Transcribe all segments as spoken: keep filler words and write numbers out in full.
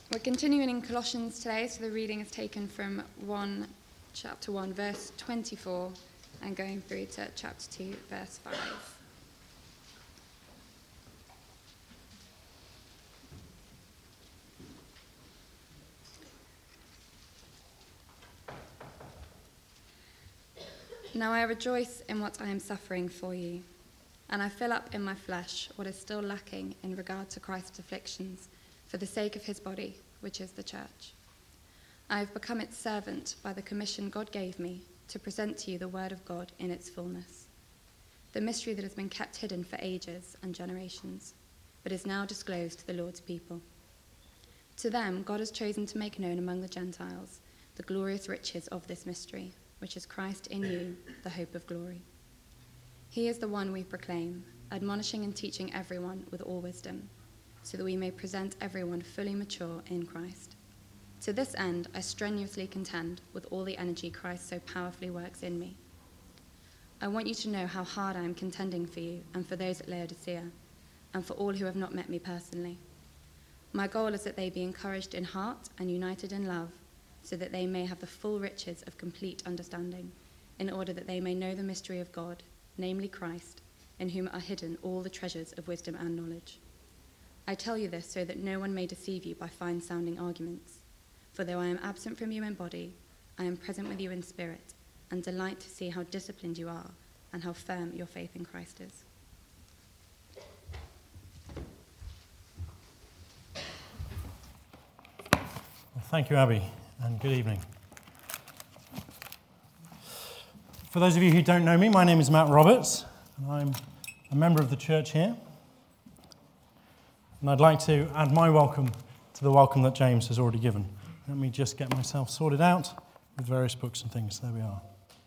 We're continuing in Colossians today, so the reading is taken from one, chapter one, verse twenty-four, and going through to chapter two, verse five. Now I rejoice in what I am suffering for you, and I fill up in my flesh what is still lacking in regard to Christ's afflictions, for the sake of his body, which is the church. I have become its servant by the commission God gave me to present to you the word of God in its fullness, the mystery that has been kept hidden for ages and generations, but is now disclosed to the Lord's people. To them God has chosen to make known among the Gentiles the glorious riches of this mystery, which is Christ in you, the hope of glory. He is the one we proclaim, admonishing and teaching everyone with all wisdom, so that we may present everyone fully mature in Christ. To this end, I strenuously contend with all the energy Christ so powerfully works in me. I want you to know how hard I am contending for you and for those at Laodicea, and for all who have not met me personally. My goal is that they be encouraged in heart and united in love, so that they may have the full riches of complete understanding, in order that they may know the mystery of God, namely Christ, in whom are hidden all the treasures of wisdom and knowledge. I tell you this so that no one may deceive you by fine-sounding arguments. For though I am absent from you in body, I am present with you in spirit, and delight to see how disciplined you are and how firm your faith in Christ is. Well, thank you, Abby, and good evening. For those of you who don't know me, my name is Matt Roberts, and I'm a member of the church here. And I'd like to add my welcome to the welcome that James has already given. Let me just get myself sorted out with various books and things. There we are.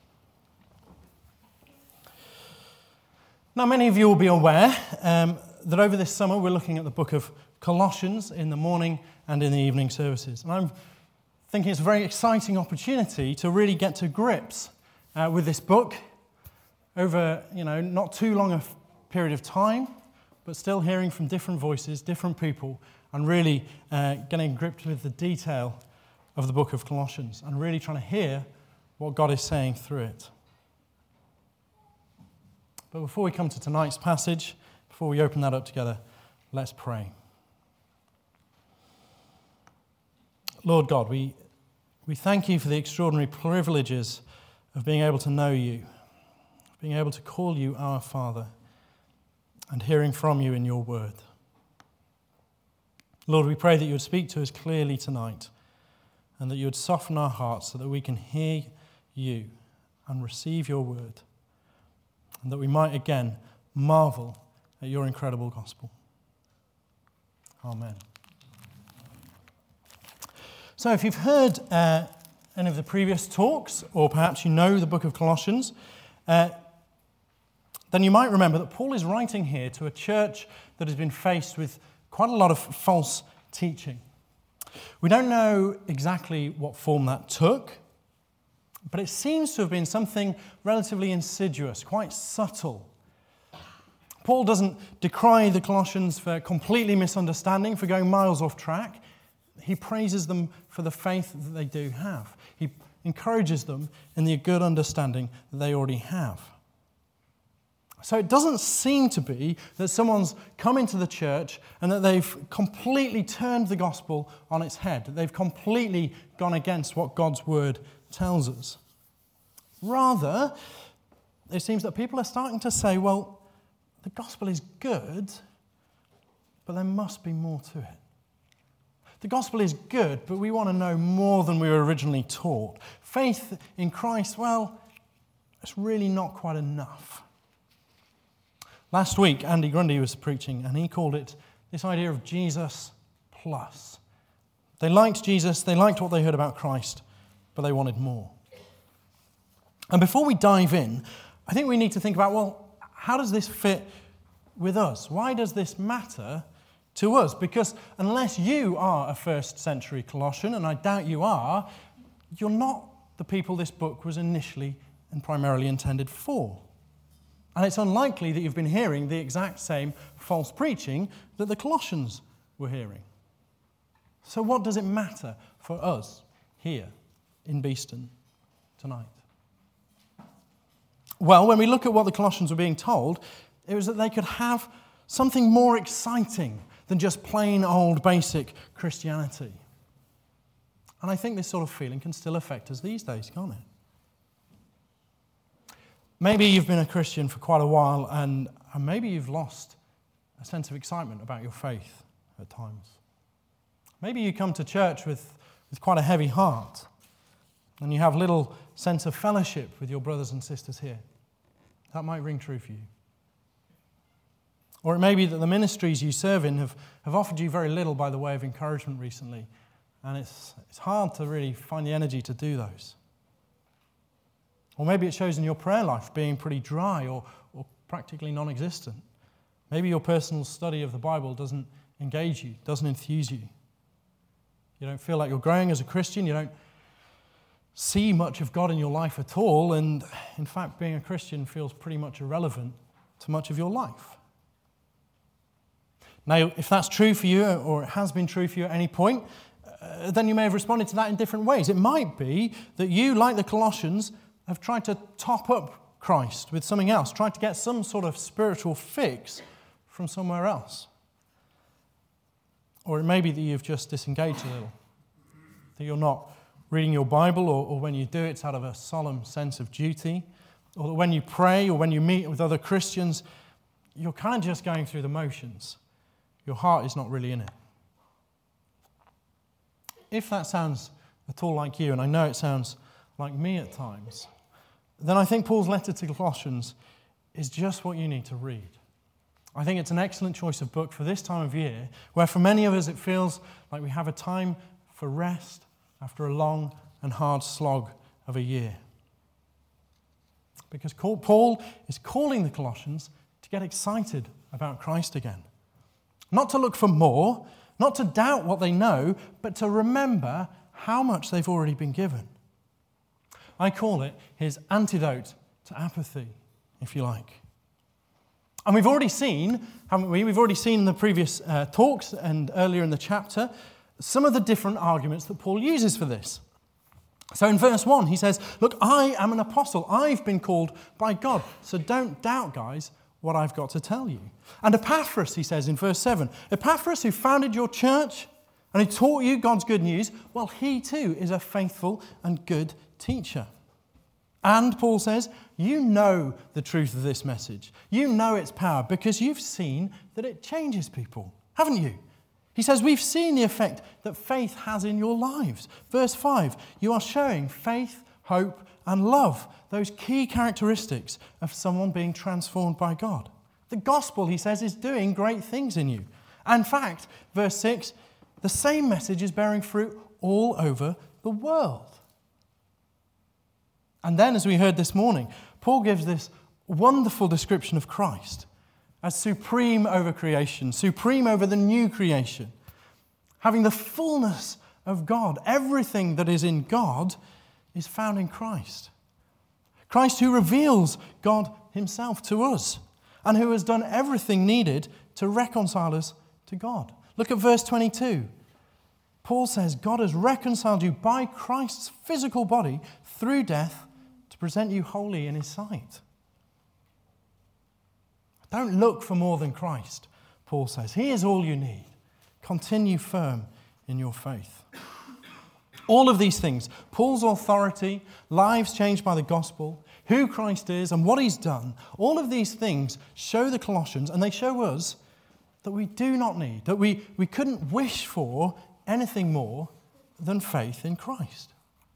Now, many of you will be aware um, that over this summer we're looking at the book of Colossians in the morning and in the evening services. And I'm thinking it's a very exciting opportunity to really get to grips uh, with this book over, you know, not too long a f- period of time, but still hearing from different voices, different people, and really uh, getting gripped with the detail of the book of Colossians and really trying to hear what God is saying through it. But before we come to tonight's passage, before we open that up together, let's pray. Lord God, we, we thank you for the extraordinary privileges of being able to know you, being able to call you our Father, and hearing from you in your word. Lord, we pray that you would speak to us clearly tonight and that you would soften our hearts so that we can hear you and receive your word, and that we might again marvel at your incredible gospel. Amen. So if you've heard uh, any of the previous talks, or perhaps you know the book of Colossians, uh, then you might remember that Paul is writing here to a church that has been faced with quite a lot of false teaching. We don't know exactly what form that took, but it seems to have been something relatively insidious, quite subtle. Paul doesn't decry the Colossians for completely misunderstanding, for going miles off track. He praises them for the faith that they do have. He encourages them in the good understanding that they already have. So it doesn't seem to be that someone's come into the church and that they've completely turned the gospel on its head, that they've completely gone against what God's word tells us. Rather, it seems that people are starting to say, well, the gospel is good, but there must be more to it. The gospel is good, but we want to know more than we were originally taught. Faith in Christ, well, it's really not quite enough. Last week, Andy Grundy was preaching, and he called it this idea of Jesus plus. They liked Jesus, they liked what they heard about Christ, but they wanted more. And before we dive in, I think we need to think about, well, how does this fit with us? Why does this matter to us? Because unless you are a first century Colossian, and I doubt you are, you're not the people this book was initially and primarily intended for. And it's unlikely that you've been hearing the exact same false preaching that the Colossians were hearing. So what does it matter for us here in Beeston tonight? Well, when we look at what the Colossians were being told, it was that they could have something more exciting than just plain old basic Christianity. And I think this sort of feeling can still affect us these days, can't it? Maybe you've been a Christian for quite a while and, and maybe you've lost a sense of excitement about your faith at times. Maybe you come to church with, with quite a heavy heart and you have little sense of fellowship with your brothers and sisters here. That might ring true for you. Or it may be that the ministries you serve in have, have offered you very little by the way of encouragement recently, and it's, it's hard to really find the energy to do those. Or maybe it shows in your prayer life being pretty dry or, or practically non-existent. Maybe your personal study of the Bible doesn't engage you, doesn't enthuse you. You don't feel like you're growing as a Christian, you don't see much of God in your life at all, and in fact, being a Christian feels pretty much irrelevant to much of your life. Now, if that's true for you, or it has been true for you at any point, uh, then you may have responded to that in different ways. It might be that you, like the Colossians, have tried to top up Christ with something else, tried to get some sort of spiritual fix from somewhere else. Or it may be that you've just disengaged a little, that you're not reading your Bible, or, or when you do, it's out of a solemn sense of duty, or that when you pray or when you meet with other Christians, you're kind of just going through the motions. Your heart is not really in it. If that sounds at all like you, and I know it sounds like me at times, then I think Paul's letter to Colossians is just what you need to read. I think it's an excellent choice of book for this time of year, where for many of us it feels like we have a time for rest after a long and hard slog of a year. Because Paul is calling the Colossians to get excited about Christ again. Not to look for more, not to doubt what they know, but to remember how much they've already been given. I call it his antidote to apathy, if you like. And we've already seen, haven't we? We've already seen in the previous uh, talks and earlier in the chapter, some of the different arguments that Paul uses for this. So in verse one, he says, look, I am an apostle. I've been called by God. So don't doubt, guys, what I've got to tell you. And Epaphras, he says in verse seven, Epaphras, who founded your church and who taught you God's good news, well, he too is a faithful and good teacher. And Paul says, you know the truth of this message. You know its power because you've seen that it changes people, haven't you? He says, we've seen the effect that faith has in your lives. Verse five, you are showing faith, hope, and love, those key characteristics of someone being transformed by God. The gospel, he says, is doing great things in you. In fact, verse six, the same message is bearing fruit all over the world. And then, as we heard this morning, Paul gives this wonderful description of Christ as supreme over creation, supreme over the new creation, having the fullness of God. Everything that is in God is found in Christ. Christ who reveals God himself to us and who has done everything needed to reconcile us to God. Look at verse twenty-two. Paul says, God has reconciled you by Christ's physical body through death to present you holy in his sight. Don't look for more than Christ, Paul says. He is all you need. Continue firm in your faith. All of these things, Paul's authority, lives changed by the gospel, who Christ is and what he's done, all of these things show the Colossians, and they show us, that we do not need, that we, we couldn't wish for anything more than faith in Christ.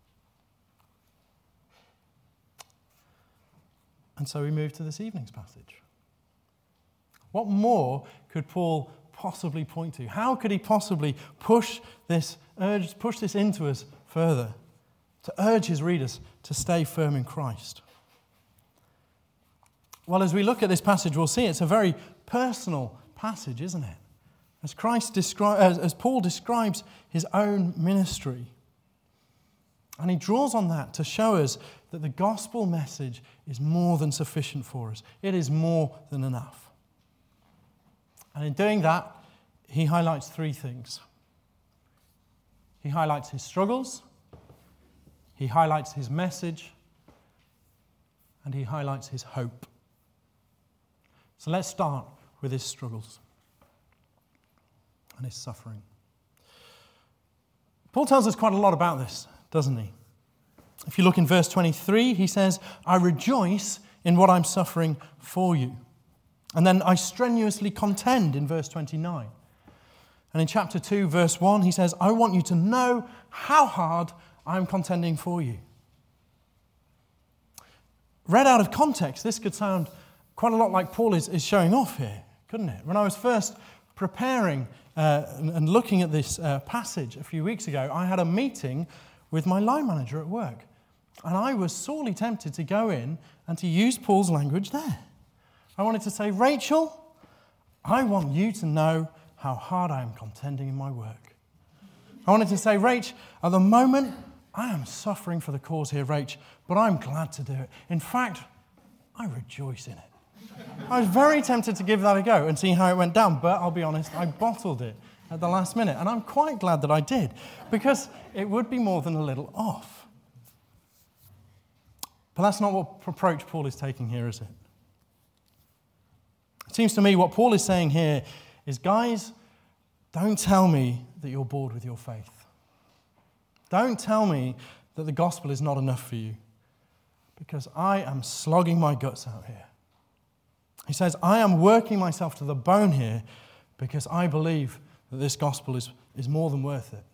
And so we move to this evening's passage. What more could Paul possibly point to? How could he possibly push this urge, push this into us further, to urge his readers to stay firm in Christ? Well, as we look at this passage, we'll see it's a very personal passage, isn't it? As Christ descri- as, as Paul describes his own ministry. And he draws on that to show us that the gospel message is more than sufficient for us. It is more than enough. And in doing that, he highlights three things. He highlights his struggles, he highlights his message, and he highlights his hope. So let's start with his struggles and his suffering. Paul tells us quite a lot about this, doesn't he? If you look in verse twenty-three, he says, I rejoice in what I'm suffering for you. And then I strenuously contend in verse twenty-nine. And in chapter two, verse one, he says, I want you to know how hard I'm contending for you. Read out of context, this could sound quite a lot like Paul is, is showing off here, couldn't it? When I was first preparing uh, and, and looking at this uh, passage a few weeks ago, I had a meeting with my line manager at work. And I was sorely tempted to go in and to use Paul's language there. I wanted to say, Rachel, I want you to know how hard I am contending in my work. I wanted to say, Rach, at the moment, I am suffering for the cause here, Rach, but I'm glad to do it. In fact, I rejoice in it. I was very tempted to give that a go and see how it went down, but I'll be honest, I bottled it at the last minute, and I'm quite glad that I did, because it would be more than a little off. But that's not what approach Paul is taking here, is it? It seems to me what Paul is saying here is, guys, don't tell me that you're bored with your faith. Don't tell me that the gospel is not enough for you, because I am slogging my guts out here. He says, I am working myself to the bone here because I believe that this gospel is, is more than worth it.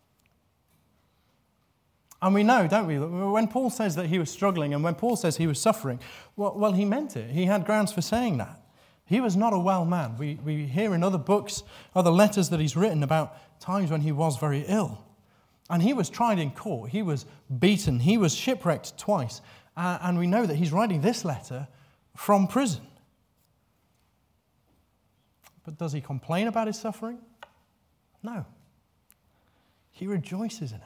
And we know, don't we, that when Paul says that he was struggling and when Paul says he was suffering, well, well he meant it. He had grounds for saying that. He was not a well man. We, we hear in other books, other letters that he's written about times when he was very ill. And he was tried in court. He was beaten. He was shipwrecked twice. Uh, and we know that he's writing this letter from prison. But does he complain about his suffering? No. He rejoices in it.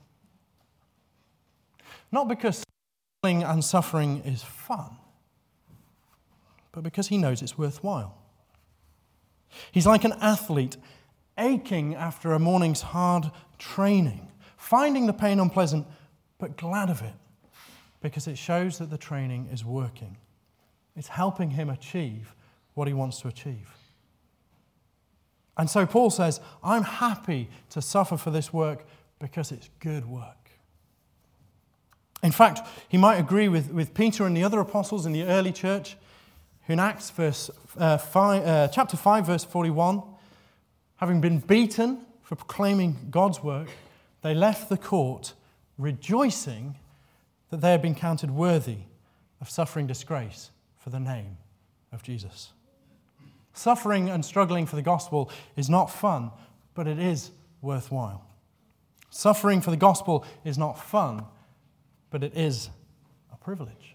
Not because struggling and suffering is fun, but because he knows it's worthwhile. He's like an athlete aching after a morning's hard training, finding the pain unpleasant, but glad of it, because it shows that the training is working. It's helping him achieve what he wants to achieve. And so Paul says, I'm happy to suffer for this work because it's good work. In fact, he might agree with, with Peter and the other apostles in the early church, who in Acts verse, uh, five, uh, chapter five, verse forty-one, having been beaten for proclaiming God's work, they left the court rejoicing that they had been counted worthy of suffering disgrace for the name of Jesus. Suffering and struggling for the gospel is not fun, but it is worthwhile. Suffering for the gospel is not fun, but it is a privilege.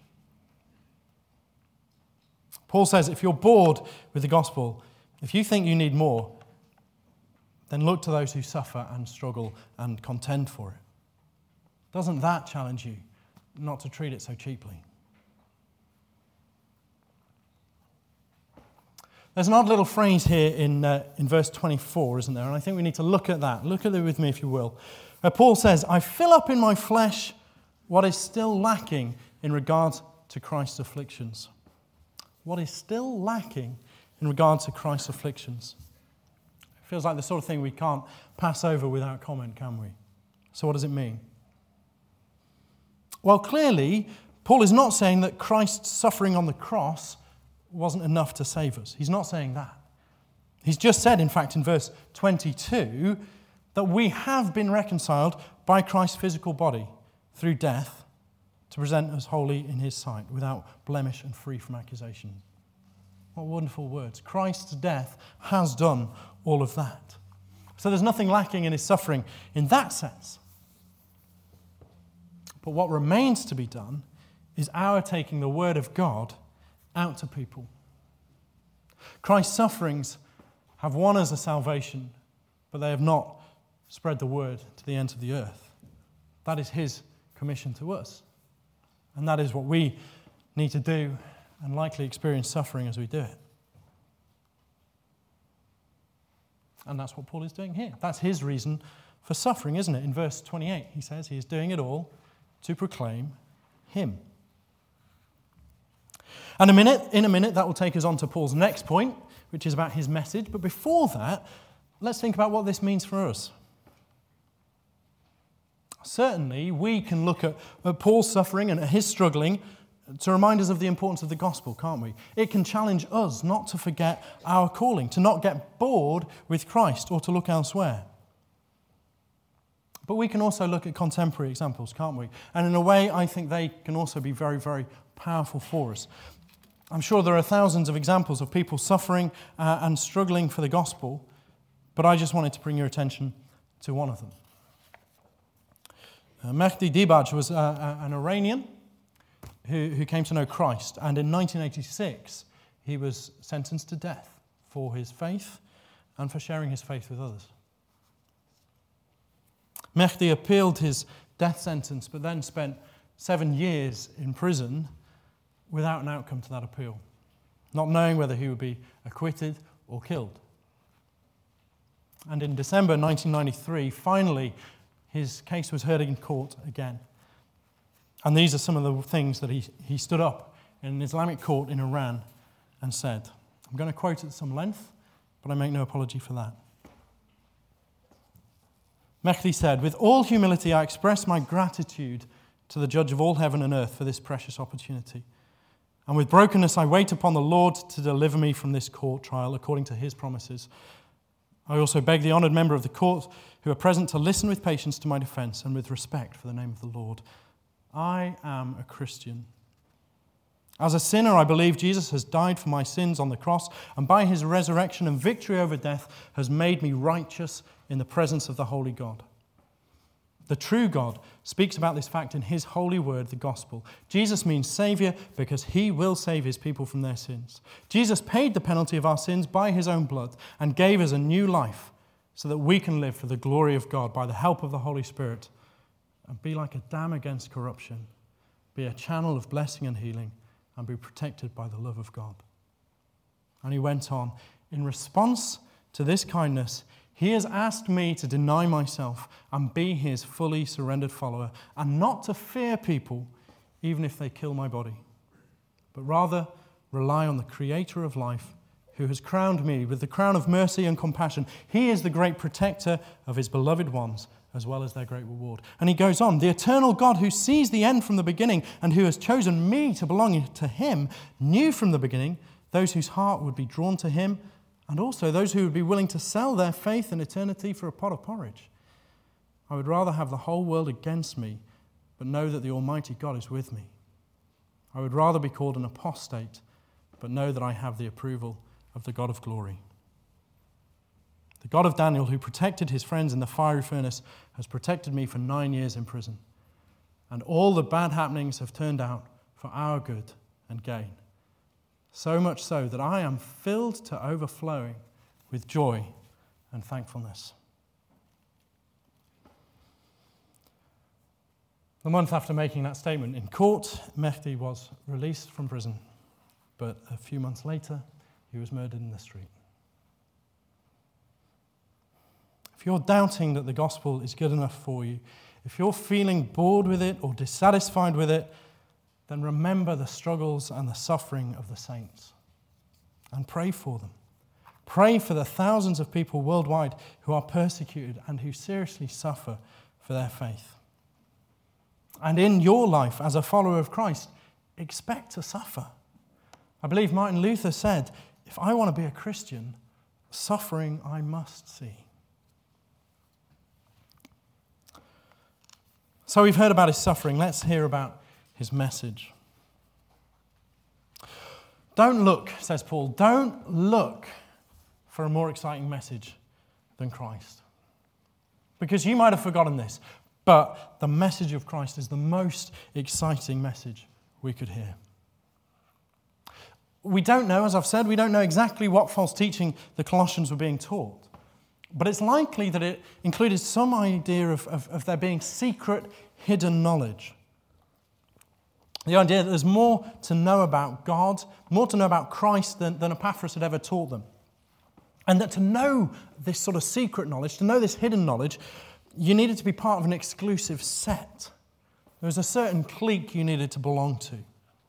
Paul says, if you're bored with the gospel, if you think you need more, then look to those who suffer and struggle and contend for it. Doesn't that challenge you not to treat it so cheaply? There's an odd little phrase here in, uh, in verse twenty-four, isn't there? And I think we need to look at that. Look at it with me, if you will. Where Paul says, I fill up in my flesh what is still lacking in regard to Christ's afflictions. What is still lacking in regard to Christ's afflictions? It feels like the sort of thing we can't pass over without comment, can we? So what does it mean? Well, clearly, Paul is not saying that Christ's suffering on the cross wasn't enough to save us. He's not saying that. He's just said, in fact, in verse twenty-two, that we have been reconciled by Christ's physical body through death to present us holy in his sight, without blemish and free from accusation. What wonderful words. Christ's death has done all of that. So there's nothing lacking in his suffering in that sense. But what remains to be done is our taking the word of God out to people. Christ's sufferings have won us a salvation, but they have not spread the word to the ends of the earth. That is his commission to us. And that is what we need to do and likely experience suffering as we do it. And that's what Paul is doing here. That's his reason for suffering, isn't it? In verse twenty-eight, he says he is doing it all to proclaim him. And a minute, in a minute, that will take us on to Paul's next point, which is about his message. But before that, let's think about what this means for us. Certainly, we can look at, at Paul's suffering and at his struggling to remind us of the importance of the gospel, can't we? It can challenge us not to forget our calling, to not get bored with Christ or to look elsewhere. But we can also look at contemporary examples, can't we? And in a way, I think they can also be very, very powerful for us. I'm sure there are thousands of examples of people suffering uh, and struggling for the gospel, but I just wanted to bring your attention to one of them. Uh, Mehdi Dibaj was uh, uh, an Iranian who, who came to know Christ, and in nineteen eighty-six he was sentenced to death for his faith and for sharing his faith with others. Mehdi appealed his death sentence, but then spent seven years in prison without an outcome to that appeal, not knowing whether he would be acquitted or killed. And in December nineteen ninety-three, finally, his case was heard in court again. And these are some of the things that he, he stood up in an Islamic court in Iran and said. I'm going to quote at some length, but I make no apology for that. Mehdi said, "With all humility, I express my gratitude to the Judge of all heaven and earth for this precious opportunity. And with brokenness, I wait upon the Lord to deliver me from this court trial according to his promises. I also beg the honoured member of the court who are present to listen with patience to my defence and with respect for the name of the Lord. I am a Christian. As a sinner, I believe Jesus has died for my sins on the cross, and by his resurrection and victory over death has made me righteous in the presence of the holy God. The true God speaks about this fact in his holy word, the gospel. Jesus means Saviour because he will save his people from their sins. Jesus paid the penalty of our sins by his own blood and gave us a new life so that we can live for the glory of God by the help of the Holy Spirit and be like a dam against corruption, be a channel of blessing and healing, and be protected by the love of God." And he went on, "In response to this kindness, he has asked me to deny myself and be his fully surrendered follower, and not to fear people, even if they kill my body, but rather rely on the Creator of life, who has crowned me with the crown of mercy and compassion. He is the great protector of his beloved ones, as well as their great reward." And he goes on, "The eternal God who sees the end from the beginning and who has chosen me to belong to him, knew from the beginning those whose heart would be drawn to him, and also those who would be willing to sell their faith and eternity for a pot of porridge. I would rather have the whole world against me, but know that the Almighty God is with me. I would rather be called an apostate, but know that I have the approval of the God of glory. The God of Daniel, who protected his friends in the fiery furnace, has protected me for nine years in prison. And all the bad happenings have turned out for our good and gain. So much so that I am filled to overflowing with joy and thankfulness." The month after making that statement in court, Mehdi was released from prison. But a few months later, he was murdered in the street. If you're doubting that the gospel is good enough for you, if you're feeling bored with it or dissatisfied with it, then remember the struggles and the suffering of the saints and pray for them. Pray for the thousands of people worldwide who are persecuted and who seriously suffer for their faith. And in your life as a follower of Christ, expect to suffer. I believe Martin Luther said, "If I want to be a Christian, suffering I must see." So we've heard about his suffering. Let's hear about his message. Don't look, says Paul, don't look for a more exciting message than Christ. Because you might have forgotten this, but the message of Christ is the most exciting message we could hear. We don't know, as I've said, we don't know exactly what false teaching the Colossians were being taught. But it's likely that it included some idea of, of, of there being secret, hidden knowledge. The idea that there's more to know about God, more to know about Christ than, than Epaphras had ever taught them. And that to know this sort of secret knowledge, to know this hidden knowledge, you needed to be part of an exclusive set. There was a certain clique you needed to belong to.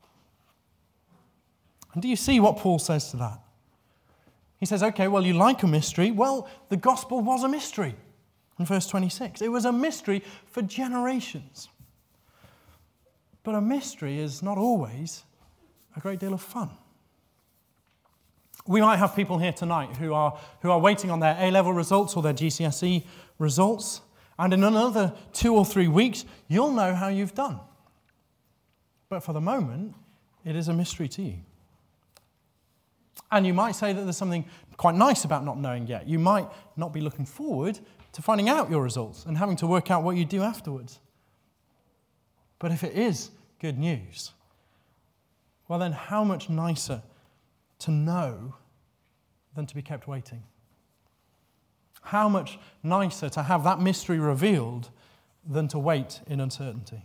And do you see what Paul says to that? He says, okay, well, you like a mystery. Well, the gospel was a mystery in verse twenty-six. It was a mystery for generations. But a mystery is not always a great deal of fun. We might have people here tonight who are, who are waiting on their A-level results or their G C S E results. And in another two or three weeks, you'll know how you've done. But for the moment, it is a mystery to you. And you might say that there's something quite nice about not knowing yet. You might not be looking forward to finding out your results and having to work out what you do afterwards. But if it is good news, well then how much nicer to know than to be kept waiting? How much nicer to have that mystery revealed than to wait in uncertainty?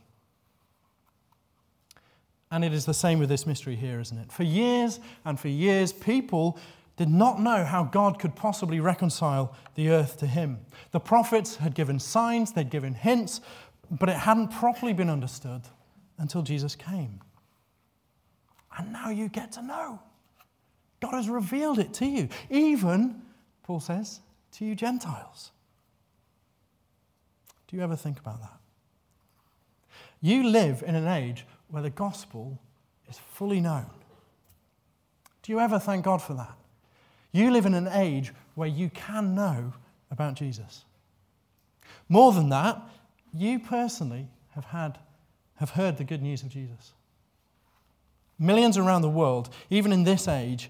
And it is the same with this mystery here, isn't it? For years and for years, people did not know how God could possibly reconcile the earth to him. The prophets had given signs, they'd given hints, but it hadn't properly been understood until Jesus came. And now you get to know. God has revealed it to you, even, Paul says, to you Gentiles. Do you ever think about that? You live in an age where the gospel is fully known. Do you ever thank God for that? You live in an age where you can know about Jesus. More than that, you personally have had, have heard the good news of Jesus. Millions around the world, even in this age,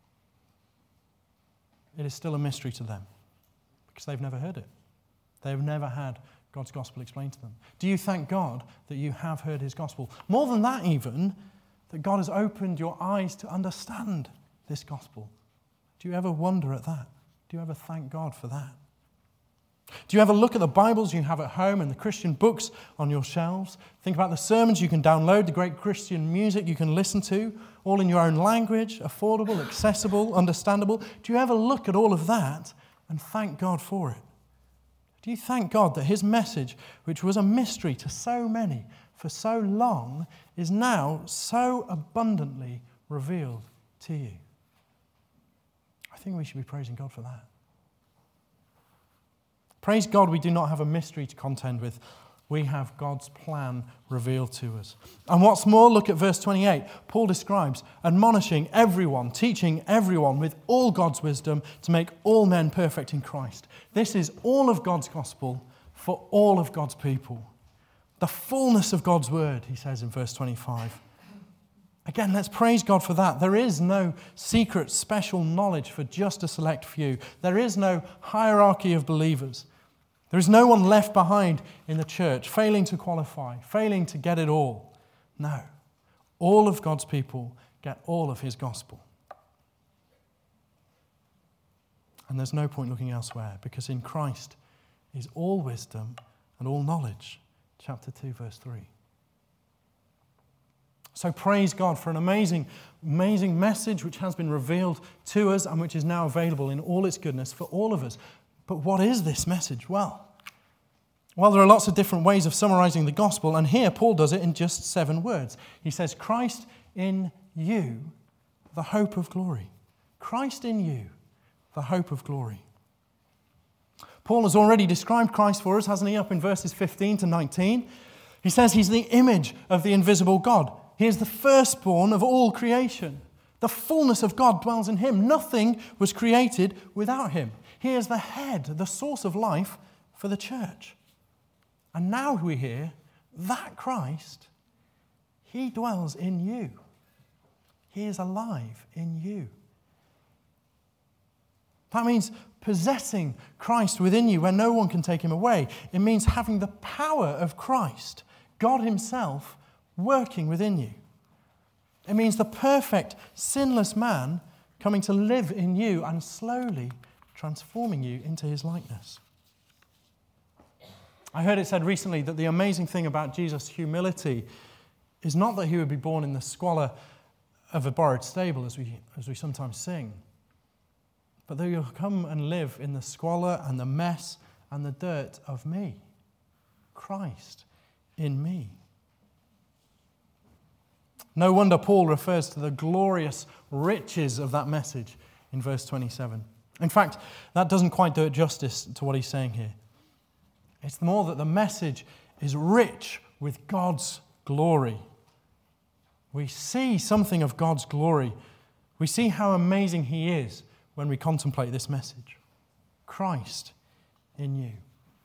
it is still a mystery to them because they've never heard it. They've never had God's gospel explained to them. Do you thank God that you have heard his gospel? More than that even, that God has opened your eyes to understand this gospel. Do you ever wonder at that? Do you ever thank God for that? Do you ever look at the Bibles you have at home and the Christian books on your shelves? Think about the sermons you can download, the great Christian music you can listen to, all in your own language, affordable, accessible, understandable. Do you ever look at all of that and thank God for it? Do you thank God that his message, which was a mystery to so many for so long, is now so abundantly revealed to you? I think we should be praising God for that. Praise God, we do not have a mystery to contend with. We have God's plan revealed to us. And what's more, look at verse twenty-eight. Paul describes admonishing everyone, teaching everyone with all God's wisdom to make all men perfect in Christ. This is all of God's gospel for all of God's people. The fullness of God's word, he says in verse twenty-five. Again, let's praise God for that. There is no secret, special knowledge for just a select few. There is no hierarchy of believers. There is no one left behind in the church, failing to qualify, failing to get it all. No. All of God's people get all of his gospel. And there's no point looking elsewhere, because in Christ is all wisdom and all knowledge. Chapter two, verse three. So praise God for an amazing, amazing message which has been revealed to us and which is now available in all its goodness for all of us. But what is this message? Well, well, there are lots of different ways of summarizing the gospel, and here Paul does it in just seven words. He says, Christ in you, the hope of glory. Christ in you, the hope of glory. Paul has already described Christ for us, hasn't he, up in verses fifteen to nineteen. He says he's the image of the invisible God. He is the firstborn of all creation. The fullness of God dwells in him. Nothing was created without him. He is the head, the source of life for the church. And now we hear that Christ, he dwells in you. He is alive in you. That means possessing Christ within you where no one can take him away. It means having the power of Christ, God himself, working within you. It means the perfect, sinless man coming to live in you and slowly transforming you into his likeness. I heard it said recently that the amazing thing about Jesus' humility is not that he would be born in the squalor of a borrowed stable, as we, as we sometimes sing, but that you'll come and live in the squalor and the mess and the dirt of me. Christ in me. No wonder Paul refers to the glorious riches of that message in verse twenty-seven. In fact, that doesn't quite do it justice to what he's saying here. It's more that the message is rich with God's glory. We see something of God's glory. We see how amazing he is when we contemplate this message. Christ in you.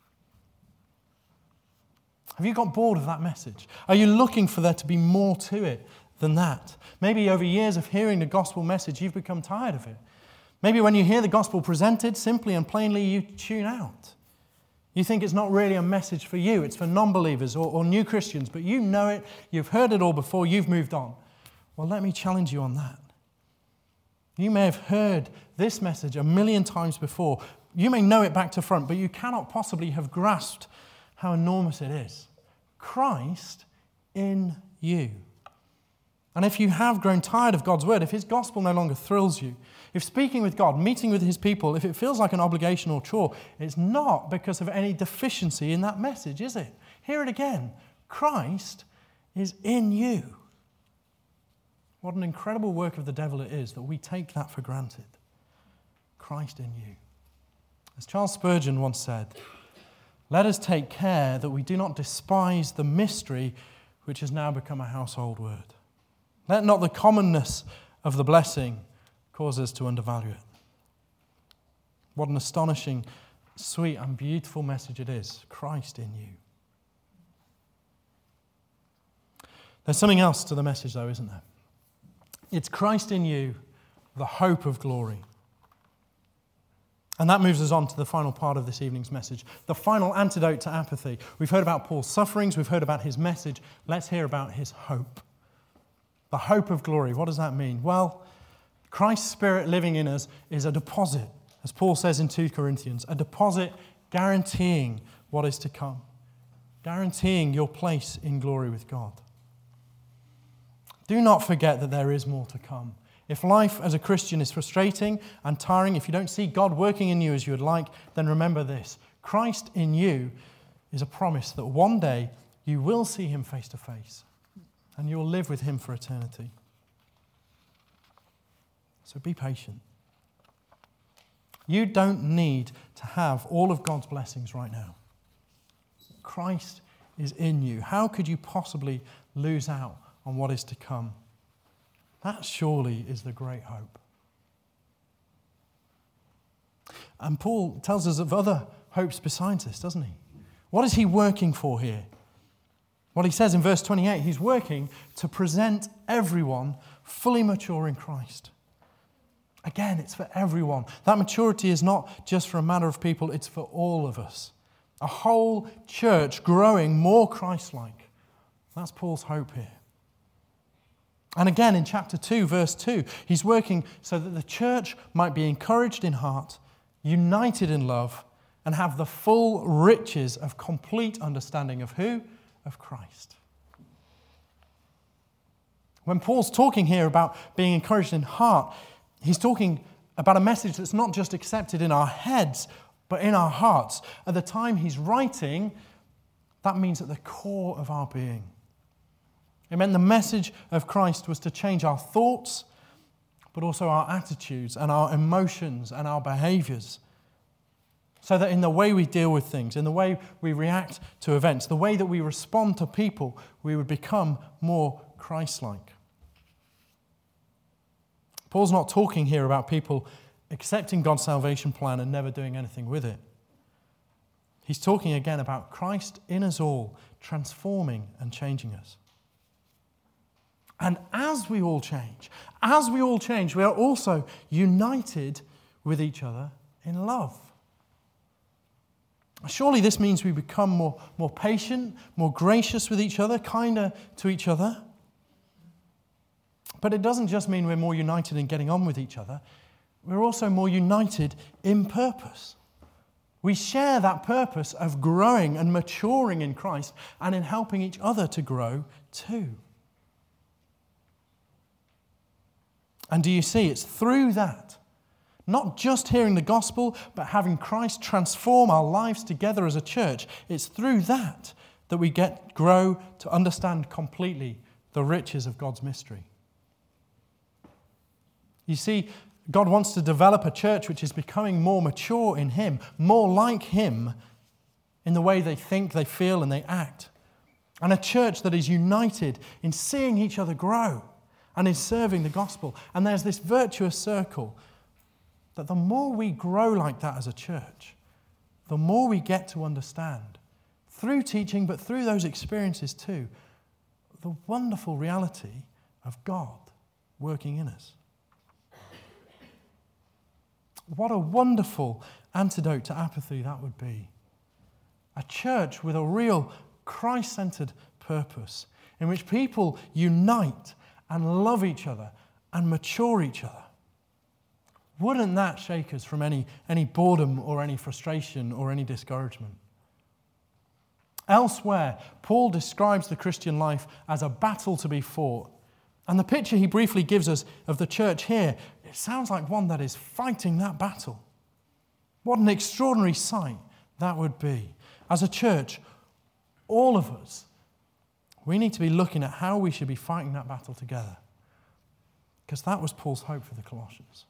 Have you got bored of that message? Are you looking for there to be more to it than that? Maybe over years of hearing the gospel message, you've become tired of it. Maybe when you hear the gospel presented, simply and plainly, you tune out. You think it's not really a message for you. It's for non-believers or, or new Christians, but you know it. You've heard it all before. You've moved on. Well, let me challenge you on that. You may have heard this message a million times before. You may know it back to front, but you cannot possibly have grasped how enormous it is. Christ in you. And if you have grown tired of God's word, if his gospel no longer thrills you, if speaking with God, meeting with his people, if it feels like an obligation or chore, it's not because of any deficiency in that message, is it? Hear it again. Christ is in you. What an incredible work of the devil it is that we take that for granted. Christ in you. As Charles Spurgeon once said, let us take care that we do not despise the mystery which has now become a household word. Let not the commonness of the blessing cause us to undervalue it. What an astonishing, sweet, and beautiful message it is. Christ in you. There's something else to the message, though, isn't there? It's Christ in you, the hope of glory. And that moves us on to the final part of this evening's message, the final antidote to apathy. We've heard about Paul's sufferings, we've heard about his message. Let's hear about his hope. The hope of glory. What does that mean? Well, Christ's Spirit living in us is a deposit, as Paul says in two Corinthians, a deposit guaranteeing what is to come, guaranteeing your place in glory with God. Do not forget that there is more to come. If life as a Christian is frustrating and tiring, if you don't see God working in you as you would like, then remember this. Christ in you is a promise that one day you will see him face to face and you will live with him for eternity. So be patient. You don't need to have all of God's blessings right now. Christ is in you. How could you possibly lose out on what is to come? That surely is the great hope. And Paul tells us of other hopes besides this, doesn't he? What is he working for here? Well, he says in verse twenty-eight, he's working to present everyone fully mature in Christ. Again, it's for everyone. That maturity is not just for a matter of people, it's for all of us. A whole church growing more Christ-like. That's Paul's hope here. And again, in chapter two, verse two, he's working so that the church might be encouraged in heart, united in love, and have the full riches of complete understanding of who? Of Christ. When Paul's talking here about being encouraged in heart, he's talking about a message that's not just accepted in our heads, but in our hearts. At the time he's writing, that means at the core of our being. It meant the message of Christ was to change our thoughts, but also our attitudes and our emotions and our behaviors. So that in the way we deal with things, in the way we react to events, the way that we respond to people, we would become more Christ-like. Paul's not talking here about people accepting God's salvation plan and never doing anything with it. He's talking again about Christ in us all, transforming and changing us. And as we all change, as we all change, we are also united with each other in love. Surely this means we become more, more patient, more gracious with each other, kinder to each other. But it doesn't just mean we're more united in getting on with each other. We're also more united in purpose. We share that purpose of growing and maturing in Christ and in helping each other to grow too. And do you see, it's through that, Not just hearing the gospel, but having Christ transform our lives together as a church. It's through that that we get grow to understand completely the riches of God's mystery. You see, God wants to develop a church which is becoming more mature in Him, more like Him in the way they think, they feel, and they act. And a church that is united in seeing each other grow and in serving the gospel. And there's this virtuous circle that the more we grow like that as a church, the more we get to understand, through teaching, but through those experiences too, the wonderful reality of God working in us. What a wonderful antidote to apathy that would be. A church with a real Christ-centered purpose in which people unite and love each other and mature each other. Wouldn't that shake us from any, any boredom or any frustration or any discouragement? Elsewhere, Paul describes the Christian life as a battle to be fought. And the picture he briefly gives us of the church here, it sounds like one that is fighting that battle. What an extraordinary sight that would be. As a church, all of us, we need to be looking at how we should be fighting that battle together. Because that was Paul's hope for the Colossians.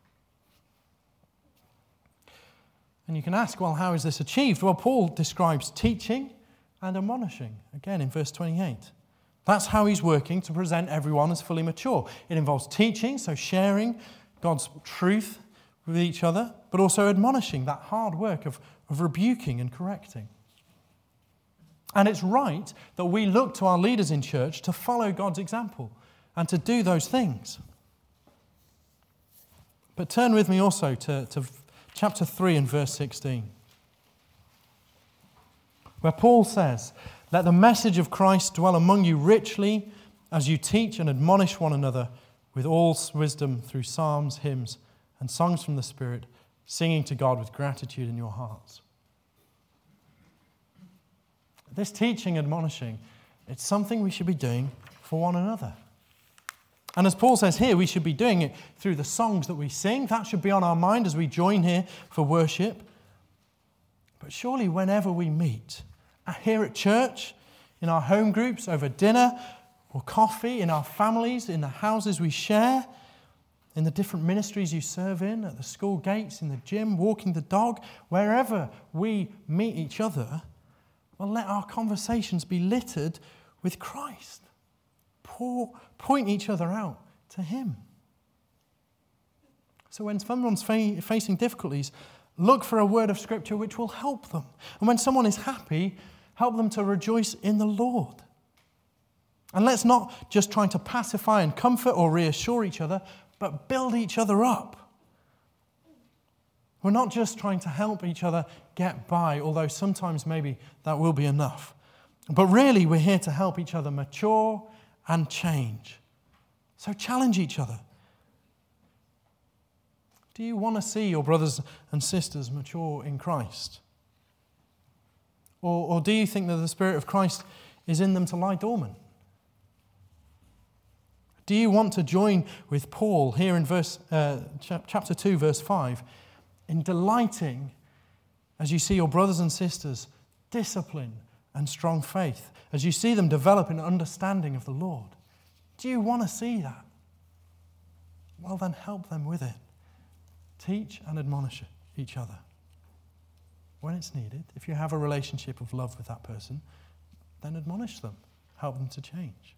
And you can ask, well, how is this achieved? Well, Paul describes teaching and admonishing, again in verse twenty-eight. That's how he's working to present everyone as fully mature. It involves teaching, so sharing God's truth with each other, but also admonishing, that hard work of, of rebuking and correcting. And it's right that we look to our leaders in church to follow God's example and to do those things. But turn with me also to, to chapter three and verse sixteen, where Paul says, "Let the message of Christ dwell among you richly as you teach and admonish one another with all wisdom through psalms, hymns, and songs from the Spirit, singing to God with gratitude in your hearts." This teaching, admonishing, it's something we should be doing for one another. And as Paul says here, we should be doing it through the songs that we sing. That should be on our mind as we join here for worship. But surely whenever we meet, here at church, in our home groups, over dinner or coffee, in our families, in the houses we share, in the different ministries you serve in, at the school gates, in the gym, walking the dog, wherever we meet each other, well, let our conversations be littered with Christ. Pour, point each other out to Him. So when someone's fa- facing difficulties, look for a word of Scripture which will help them. And when someone is happy, help them to rejoice in the Lord. And let's not just try to pacify and comfort or reassure each other, but build each other up. We're not just trying to help each other get by, although sometimes maybe that will be enough. But really, we're here to help each other mature and change. So challenge each other. Do you want to see your brothers and sisters mature in Christ? Or, or do you think that the Spirit of Christ is in them to lie dormant? Do you want to join with Paul here in verse uh, chapter two, verse five, in delighting as you see your brothers and sisters discipline and strong faith, as you see them develop in understanding of the Lord? Do you want to see that? Well, then help them with it. Teach and admonish each other when it's needed. If you have a relationship of love with that person, then admonish them. Help them to change.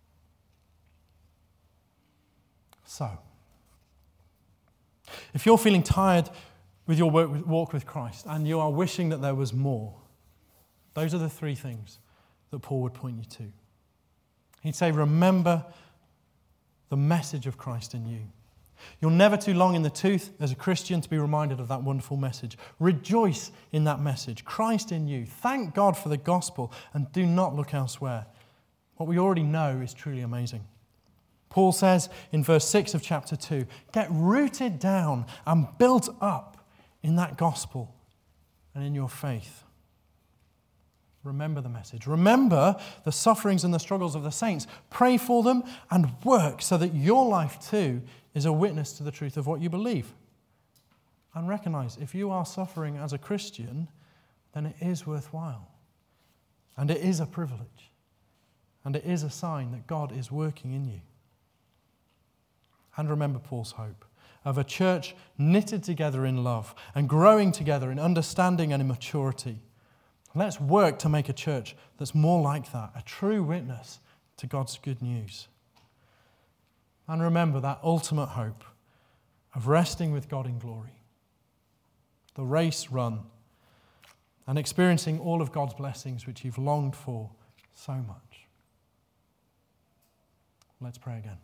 So, if you're feeling tired with your walk with Christ and you are wishing that there was more, those are the three things that Paul would point you to. He'd say, remember the message of Christ in you. You're never too long in the tooth as a Christian to be reminded of that wonderful message. Rejoice in that message. Christ in you. Thank God for the gospel and do not look elsewhere. What we already know is truly amazing. Paul says in verse six of chapter two, get rooted down and built up in that gospel and in your faith. Remember the message. Remember the sufferings and the struggles of the saints. Pray for them and work so that your life too is a witness to the truth of what you believe. And recognize if you are suffering as a Christian, then it is worthwhile. And it is a privilege. And it is a sign that God is working in you. And remember Paul's hope of a church knitted together in love and growing together in understanding and in maturity. Let's work to make a church that's more like that, a true witness to God's good news. And remember that ultimate hope of resting with God in glory, the race run, and experiencing all of God's blessings which you've longed for so much. Let's pray again.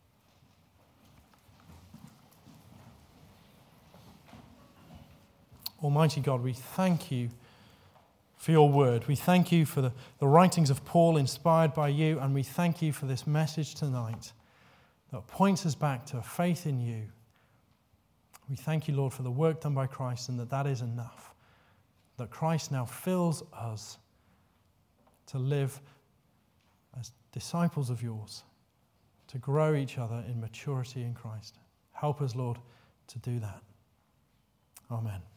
Almighty God, we thank you for your word. We thank you for the, the writings of Paul inspired by you, and we thank you for this message tonight that points us back to a faith in you. We thank you, Lord, for the work done by Christ and that that is enough, that Christ now fills us to live as disciples of yours, to grow each other in maturity in Christ. Help us, Lord, to do that. Amen.